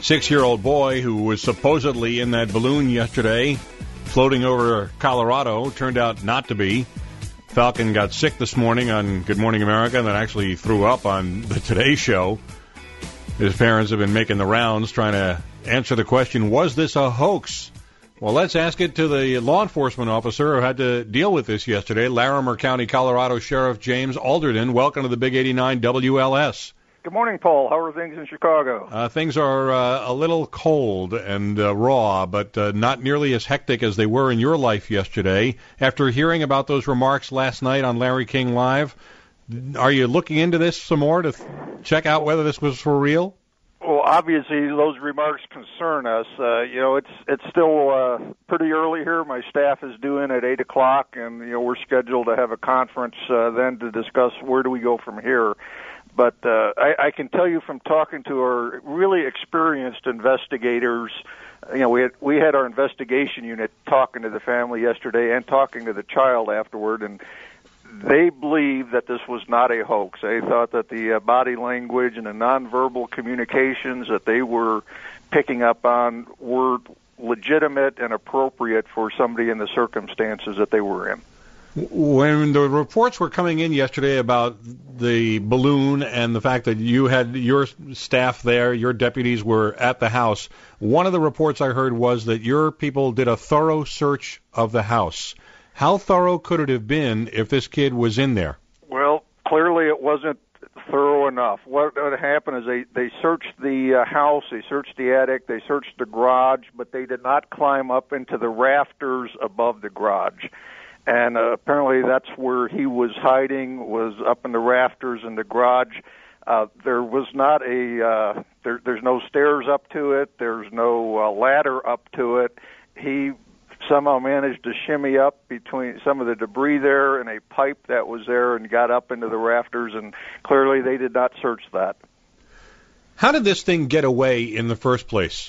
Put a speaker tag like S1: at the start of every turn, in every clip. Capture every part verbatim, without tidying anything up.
S1: six-year-old boy who was supposedly in that balloon yesterday floating over Colorado turned out not to be. Falcon got sick this morning on Good Morning America and then actually threw up on the Today Show. His parents have been making the rounds trying to answer the question, was this a hoax? Well, let's ask it to the law enforcement officer who had to deal with this yesterday, Larimer County, Colorado Sheriff James Alderton. Welcome to the Big eighty-nine W L S.
S2: Good morning, Paul. How are things in Chicago?
S1: Uh, things are uh, a little cold and uh, raw, but uh, not nearly as hectic as they were in your life yesterday. After hearing about those remarks last night on Larry King Live, are you looking into this some more to th- check out whether this was for real?
S2: Well, obviously, those remarks concern us. Uh, you know, it's it's still uh, pretty early here. My staff is due in at eight o'clock, and, you know, we're scheduled to have a conference uh, then to discuss where do we go from here. But uh, I, I can tell you from talking to our really experienced investigators, you know, we had, we had our investigation unit talking to the family yesterday and talking to the child afterward, and they believe that this was not a hoax. They thought that the uh, body language and the nonverbal communications that they were picking up on were legitimate and appropriate for somebody in the circumstances that they were in.
S1: When the reports were coming in yesterday about the balloon and the fact that you had your staff there, your deputies were at the house, one of the reports I heard was that your people did a thorough search of the house. How thorough could it have been if this kid was in there?
S2: Well, clearly it wasn't thorough enough. What would happen is they, they searched the uh, house, they searched the attic, they searched the garage, but they did not climb up into the rafters above the garage. And uh, apparently that's where he was hiding, was up in the rafters in the garage. Uh, there was not a, uh, there, there's no stairs up to it, there's no uh, ladder up to it. He somehow managed to shimmy up between some of the debris there and a pipe that was there and got up into the rafters, and clearly they did not search that.
S1: How did this thing get away in the first place?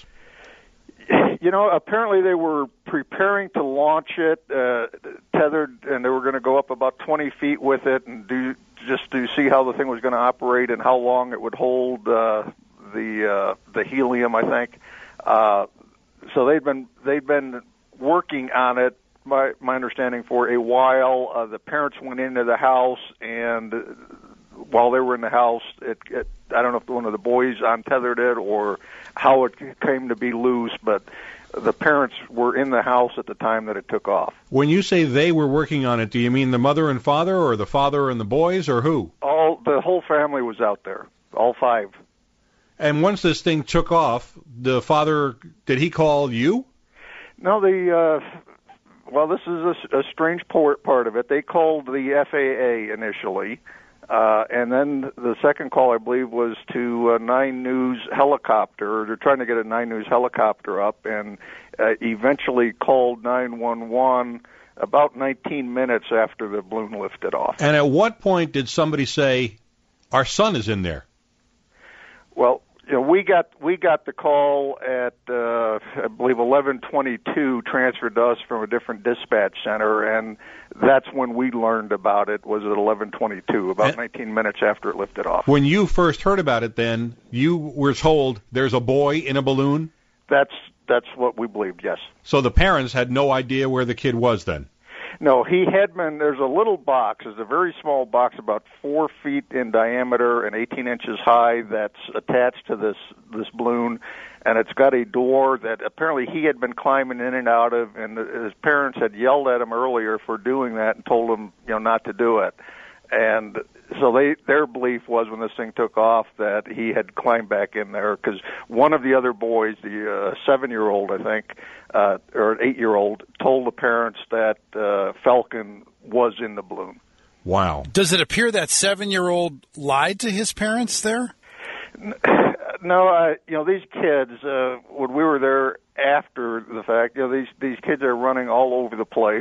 S2: You know, apparently they were preparing to launch it, uh, tethered, and they were going to go up about twenty feet with it and do just to see how the thing was going to operate and how long it would hold uh, the uh, the helium, I think. Uh, so they'd been they'd been working on it, my my understanding, for a while. Uh, the parents went into the house, and while they were in the house, it, it I don't know if one of the boys untethered it or how it came to be loose, but the parents were in the house at the time that it took off.
S1: When you say they were working on it, do you mean the mother and father, or the father and the boys, or who?
S2: All the whole family was out there, all five.
S1: And once this thing took off, the father, did he call you?
S2: No, the uh, well, this is a, a strange part of it. They called the F A A initially. Uh, and then the second call, I believe, was to a Nine News helicopter. They're trying to get a Nine News helicopter up, and uh, eventually called nine one one about nineteen minutes after the balloon lifted off.
S1: And at what point did somebody say, our son is in there?
S2: Well, you know, we got we got the call at uh, I believe eleven twenty-two, transferred to us from a different dispatch center, and that's when we learned about it. Was at eleven twenty-two, about and nineteen minutes after it lifted off.
S1: When you first heard about it, then you were told there's a boy in a balloon.
S2: That's that's what we believed. Yes.
S1: So the parents had no idea where the kid was then.
S2: No, he had been, there's a little box, it's a very small box, about four feet in diameter and eighteen inches high, that's attached to this this balloon, and it's got a door that apparently he had been climbing in and out of, and his parents had yelled at him earlier for doing that and told him, you know, not to do it. And so they their belief was when this thing took off that he had climbed back in there, because one of the other boys, the uh, seven-year-old, I think, uh, or an eight-year-old, told the parents that uh, Falcon was in the balloon.
S1: Wow.
S3: Does it appear that seven-year-old lied to his parents there?
S2: No, I, you know, these kids, uh, when we were there after the fact, you know, these, these kids are running all over the place.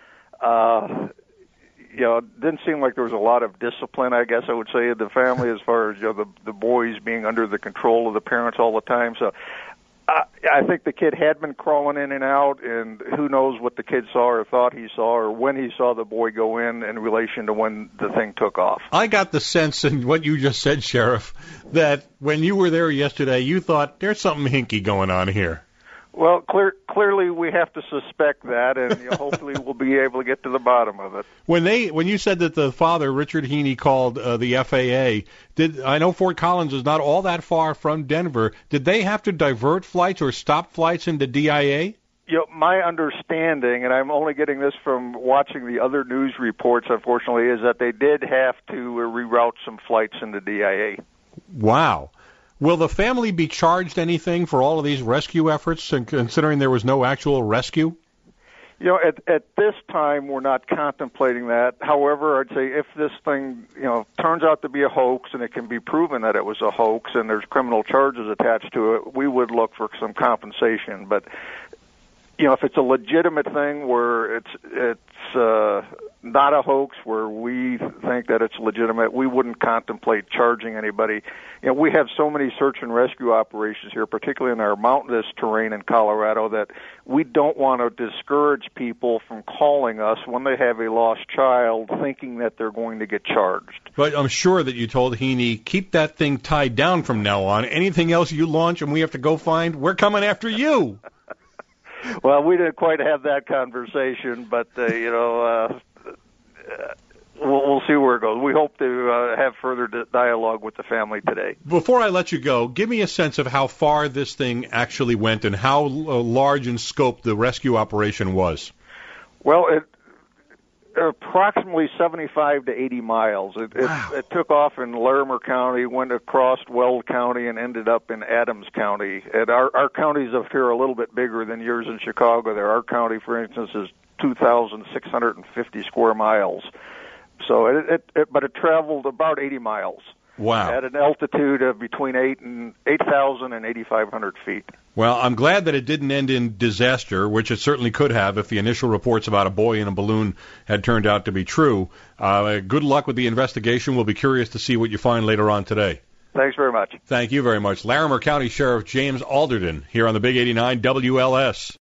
S2: Uh You know, it didn't seem like there was a lot of discipline, I guess I would say, in the family as far as, you know, the, the boys being under the control of the parents all the time. So, uh, I think the kid had been crawling in and out, and who knows what the kid saw or thought he saw or when he saw the boy go in in relation to when the thing took off.
S1: I got the sense in what you just said, Sheriff, that when you were there yesterday, you thought there's something hinky going on here.
S2: Well, clear, clearly we have to suspect that, and you know, hopefully we'll be able to get to the bottom of it.
S1: When they, when you said that the father, Richard Heaney, called uh, the F A A, did I know Fort Collins is not all that far from Denver? Did they have to divert flights or stop flights into D I A?
S2: You know, my understanding, and I'm only getting this from watching the other news reports, unfortunately, is that they did have to reroute some flights into D I A.
S1: Wow. Will the family be charged anything for all of these rescue efforts, and considering there was no actual rescue?
S2: You know, at at this time, we're not contemplating that. However, I'd say if this thing, you know, turns out to be a hoax and it can be proven that it was a hoax and there's criminal charges attached to it, we would look for some compensation. But, you know, if it's a legitimate thing where it's it's uh, not a hoax, where we think that it's legitimate, we wouldn't contemplate charging anybody. You know, we have so many search and rescue operations here, particularly in our mountainous terrain in Colorado, that we don't want to discourage people from calling us when they have a lost child thinking that they're going to get charged.
S1: But I'm sure that you told Heaney, keep that thing tied down from now on. Anything else you launch and we have to go find, we're coming after you.
S2: Well, we didn't quite have that conversation, but, uh, you know, uh, we'll, we'll see where it goes. We hope to uh, have further di- dialogue with the family today.
S1: Before I let you go, give me a sense of how far this thing actually went and how uh, large in scope the rescue operation was.
S2: Well, it approximately seventy-five to eighty miles. It,
S1: wow.
S2: it, it took off in Larimer County, went across Weld County, and ended up in Adams County. And our, our counties up here are a little bit bigger than yours in Chicago. There, our county, for instance, is two thousand six hundred fifty square miles. So, it, it, it, but it traveled about eighty miles.
S1: Wow!
S2: At an altitude of between eight and eight thousand and eighty-five hundred feet.
S1: Well, I'm glad that it didn't end in disaster, which it certainly could have if the initial reports about a boy in a balloon had turned out to be true. Uh, good luck with the investigation. We'll be curious to see what you find later on today.
S2: Thanks very much.
S1: Thank you very much. Larimer County Sheriff James Alderton here on the Big eighty-nine W L S.